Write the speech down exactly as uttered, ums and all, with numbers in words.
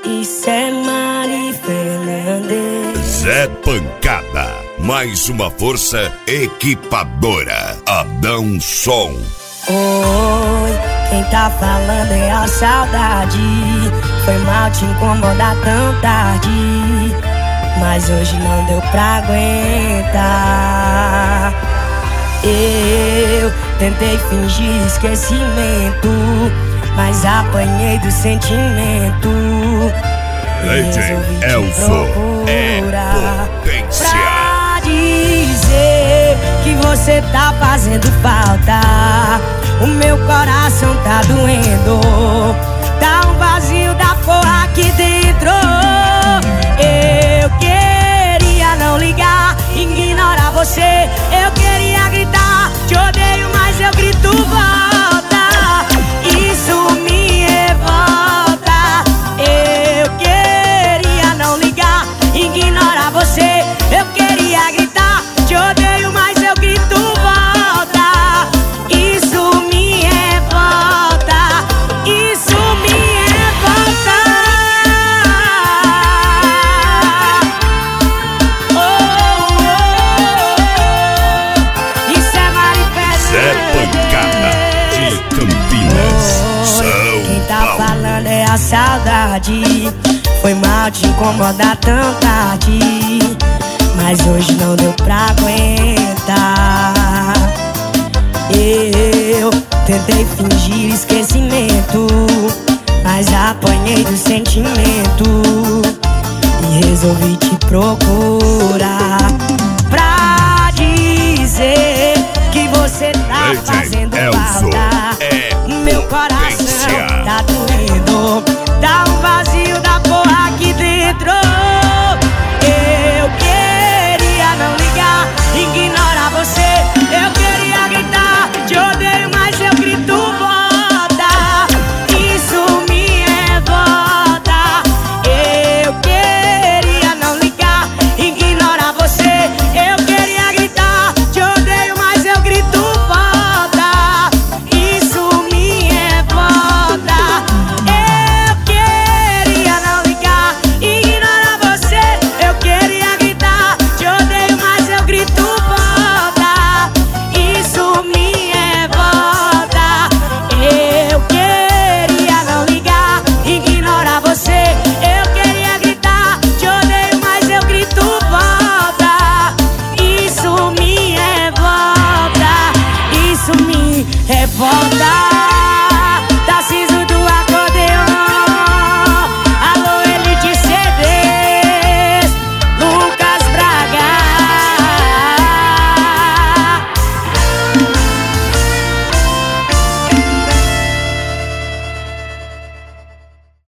Isso é Mari Fernandes. Zé Pancada, mais uma força equipadora. Adão Som. Oi, quem tá falando é a saudade. Foi mal te incomodar tão tarde, mas hoje não deu pra aguentar. Eu tentei fingir esquecimento, mas apanhei do sentimento. Legend Elzo é potência. Pra dizer que você tá fazendo falta, o meu coração tá doendo. Tá um vazio da porra aqui dentro. Eu queria não ligar, ignorar você. Eu queria gritar, te odeio, mas eu grito volta. Isso me revolta. Eu queria não ligar, ignorar você. Eu queria gritar, te odeio, mas eu grito volta. Isso me revolta. Isso me revolta. Oh, oh, oh. Isso é Mari Fernandes. Zé Pancada de Campinas, São Quem tá Paulo. falando é a saudade. Foi mal te incomodar tão tarde, mas hoje não deu pra aguentar. Eu tentei fingir esquecimento, mas apanhei do sentimento e resolvi te procurar pra dizer que você tá Legend fazendo Elzo falta. é Meu coração potência. tá doendo.